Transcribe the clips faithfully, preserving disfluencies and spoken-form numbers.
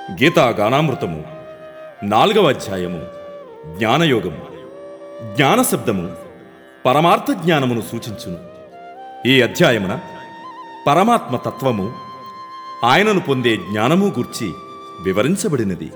గీతా గానామృతము నాలుగవ అధ్యాయము జ్ఞానయోగము. జ్ఞానశబ్దము పరమార్థ జ్ఞానమును సూచించును. ఈ అధ్యాయమున పరమాత్మ తత్వము, ఆయనను పొందే జ్ఞానము గూర్చి వివరించబడినది.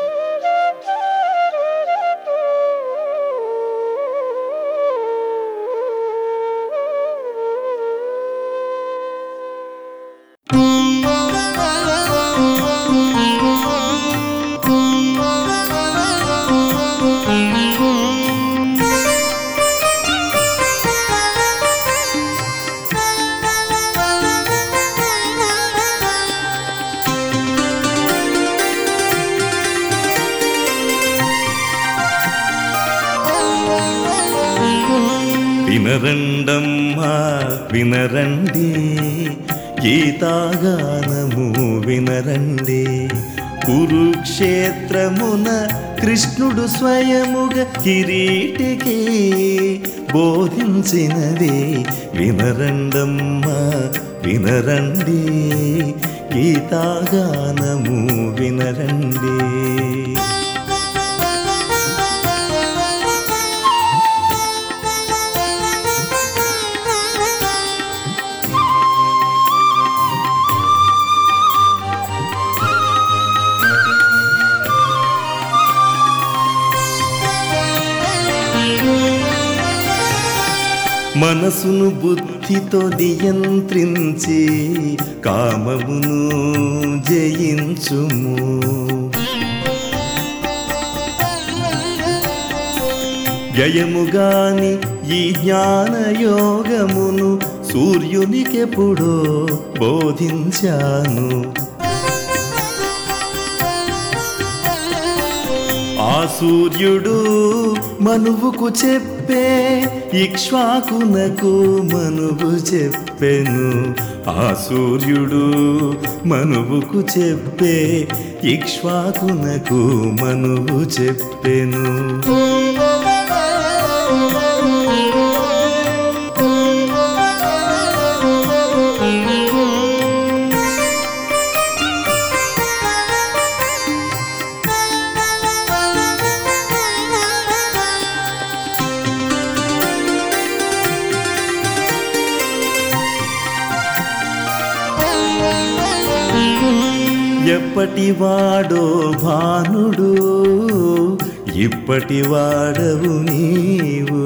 వినరండమ్మా వినరండి, గీతాగానము వినరండి. కురుక్షేత్రమున కృష్ణుడు స్వయముగా కిరీటికి బోధించినది. వినరండమ్మా వినరండి, గీతాగానము వినరండి. మనసును బుద్ధితో నియంత్రించి కామమును జయించుము. జయముగాని ఈ జ్ఞానయోగమును సూర్యునికెప్పుడో బోధించాను. ఆ సూర్యుడు మనువుకు చెప్పే ఇక్ష్వాకునకు మనువు చెప్పెను. ఆ సూర్యుడు మనువుకు చెప్పే ఇక్ష్వాకునకు మనువు చెప్పెను. ఎప్పటి వాడో భానుడు, ఇప్పటి వాడవు నీవు.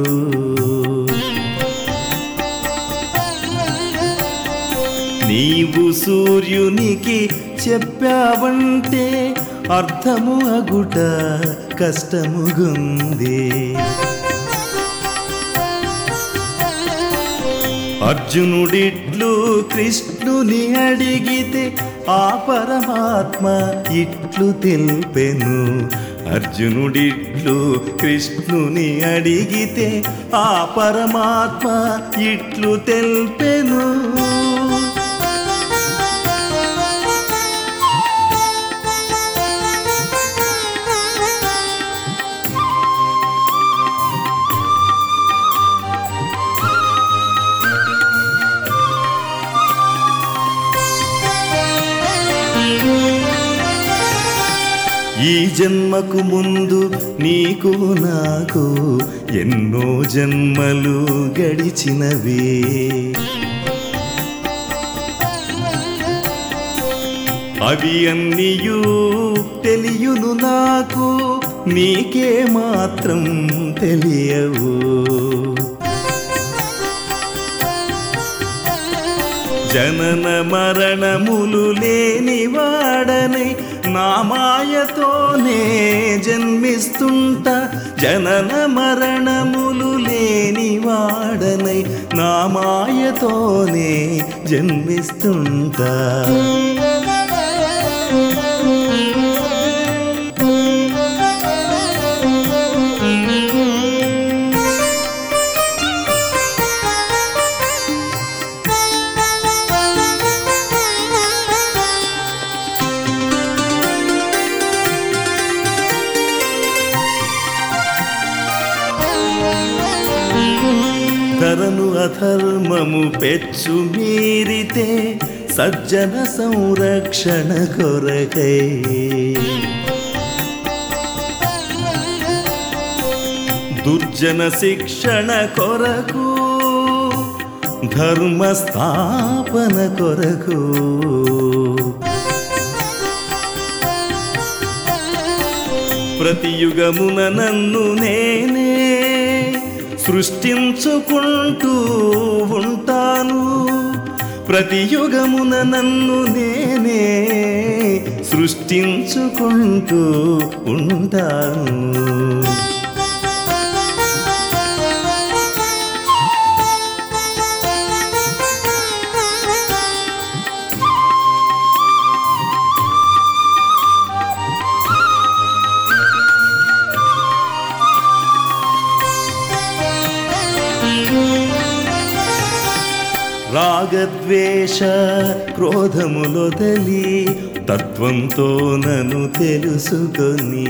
నీవు సూర్యునికి చెప్పావంటే అర్థము అగుట కష్టముగుంది. అర్జునుడిట్లు కృష్ణుని అడిగితే ఆ పరమాత్మ ఇట్లు తెల్పెను. అర్జునుడిట్లు కృష్ణుని అడిగితే ఆ పరమాత్మ ఇట్లు తెల్పెను. ఈ జన్మకు ముందు నీకు నాకు ఎన్నో జన్మలు గడిచినవి. అవి అన్నియూ తెలియను నాకు, నీకే మాత్రం తెలియవు. జనన మరణములు లేని వాడనై నా మాయతోనే జన్మిస్తుంటా. జనన మరణములు లేని వాడనై నా మాయతోనే జన్మిస్తుంటా. ధరను అధర్మము పెచ్చు మీరితే సజ్జన సంరక్షణ కొరకై దుర్జన శిక్షణ కొరకు ధర్మ స్థాపన కొరకు ప్రతి యుగమున నన్ను నేనే సృష్టించుకుంటూ ఉంటాను ప్రతి యుగమున నన్ను నేనే సృష్టించుకుంటూ ఉంటాను రాగద్వేష క్రోధములొదలి తత్వంతో నన్ను తెలుసుకొని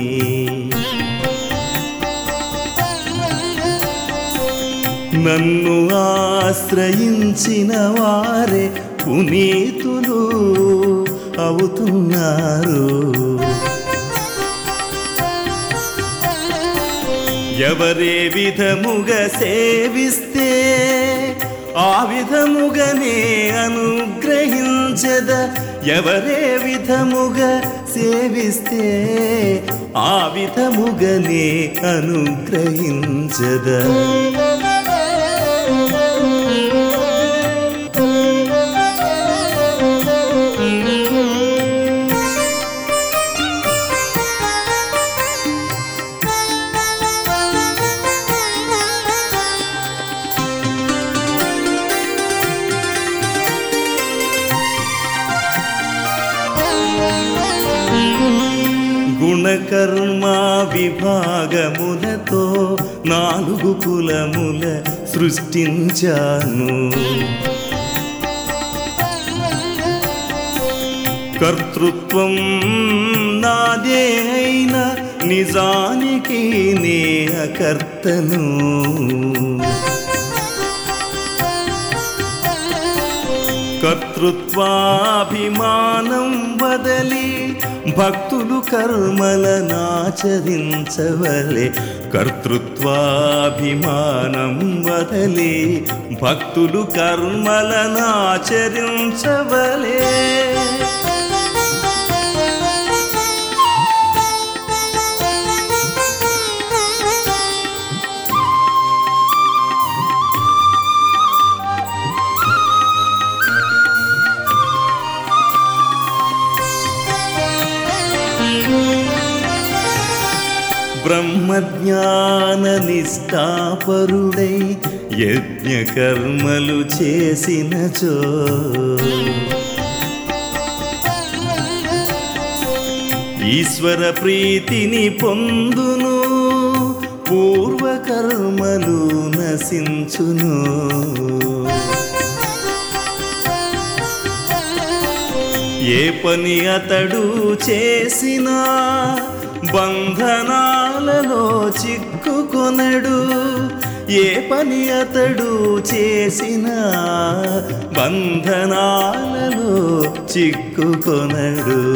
నన్ను ఆశ్రయించిన వారే పునీతులు అవుతున్నారు ఎవరే విధముగా సేవిస్తే ఆ విధముగనే అనుగ్రహించద ఎవరే విధముగా సేవిస్తే ఆ విధముగనే అనుగ్రహించద గుణకర్మ విభాగములతో నాలుగు కులముల సృష్టించాను కర్తృత్వం నాదే అయిన నిజానికి నే అకర్తను కర్తృత్వాభిమానం వదలి భక్తులు కర్మలనాచరించవలే కర్తృత్వాభిమానం వదలి భక్తులు కర్మలనాచరించవలే బ్రహ్మజ్ఞాన నిష్ఠాపరుడై యజ్ఞ కర్మలు చేసినచో ఈశ్వర ప్రీతిని పొందును పూర్వకర్మలు నశించును ఏ పని అతడు చేసినా బంధనాలలో చిక్కుకొనడు ఏ పని అతడు చేసినా బంధనాలలో చిక్కుకొనడు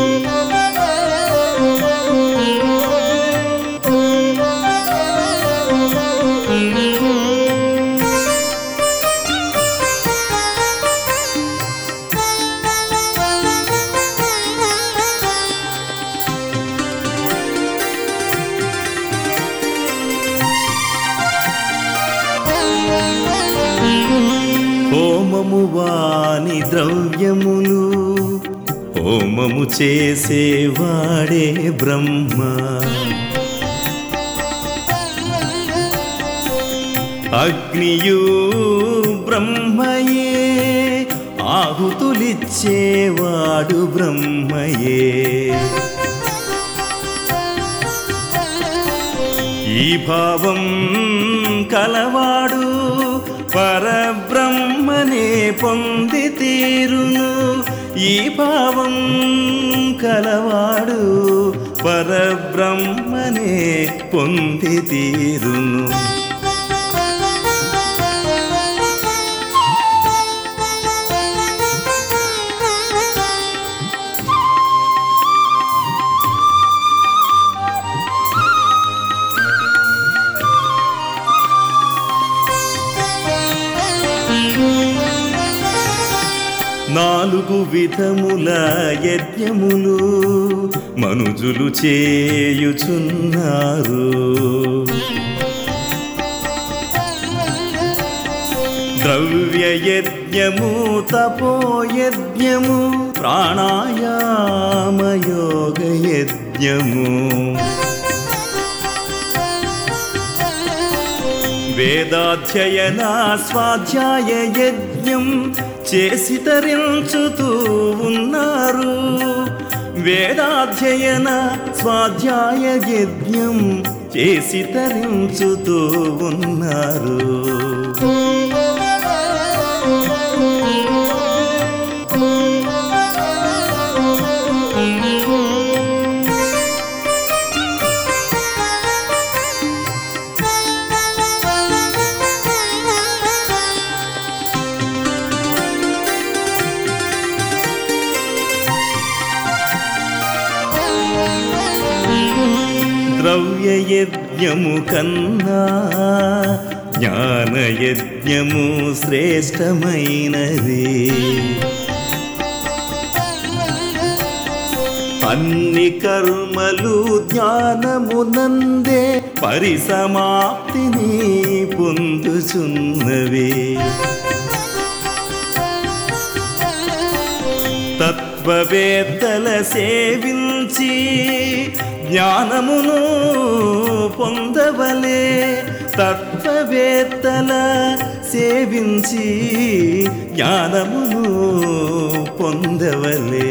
హోమము వాని ద్రవ్యములు హోమము చేసేవాడే బ్రహ్మ అగ్నియు బ్రహ్మయే ఆహుతులిచ్చేవాడు బ్రహ్మయే ఈ భావం కలవాడు పరబ్రహ్మనే పొంది తీరును ఈ భావం కలవాడు పరబ్రహ్మనే పొంది తీరును బహు విధముల యజ్ఞములు మనుజులు చేయుచున్నారు. ద్రవ్య యజ్ఞము, తపోయజ్ఞము, ప్రాణాయామ యోగ యజ్ఞము, వేదాధ్యయన స్వాధ్యాయ యజ్ఞం చేసి తరించుతూ ఉన్నారు. వేదాధ్యయన స్వాధ్యాయ యజ్ఞం చేసి తరించుతూ ఉన్నారు. ద్రవ్య యజ్ఞము కన్నా జ్ఞాన యజ్ఞము శ్రేష్టమైనది. అన్ని కర్మలు జ్ఞానమునందే పరిసమాప్తిని పొందుచున్నవి. తత్వవేత్తల సేవించి జ్ఞానమును పొందవలే. తత్వవేత్తల సేవించి జ్ఞానమును పొందవలే.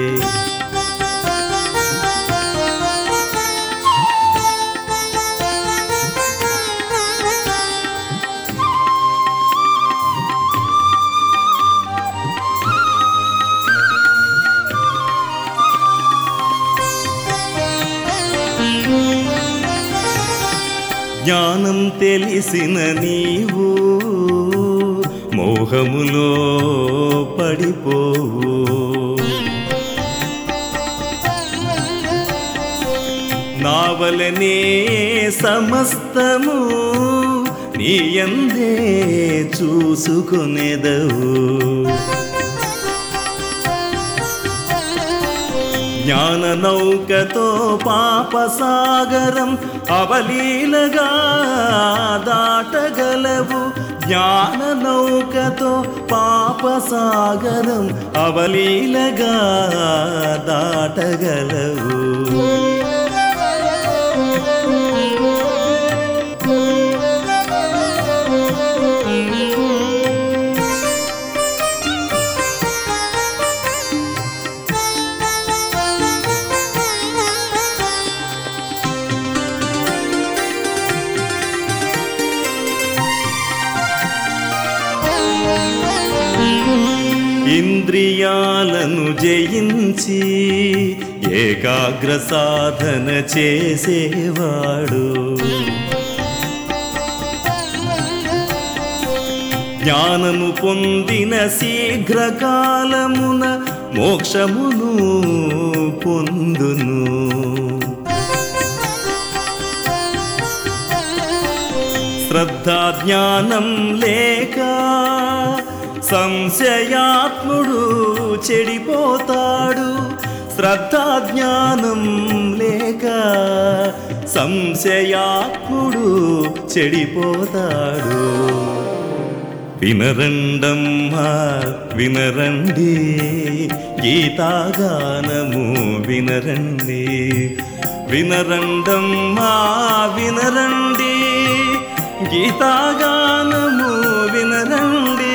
జ్ఞానం తెలిసిన నీవు మోహములో పడిపోవు. నావలనే సమస్తము నీయందే చూసుకొనేదవు. జ్ఞాన నౌకతో పాపసాగరం అవలీలగా దాటగలవు. జ్ఞాన నౌకతో పాపసాగరం అవలీలగా దాటగలవు. ఇంద్రియాలను జయించి ఏకాగ్ర సాధన చేసేవాడు జ్ఞానము పొందిన శీఘ్రకాలమున మోక్షమును పొందును. శ్రద్ధా జ్ఞానం లేక సంశయాత్ముడు చెడిపోతాడు. శ్రద్ధా జ్ఞానం లేక సంశయాత్ముడు చెడిపోతాడు. వినరండమ్మా వినరండి, గీతాగానము వినరండి. వినరండమ్మా వినరండి, గీతాగానము వినరండి.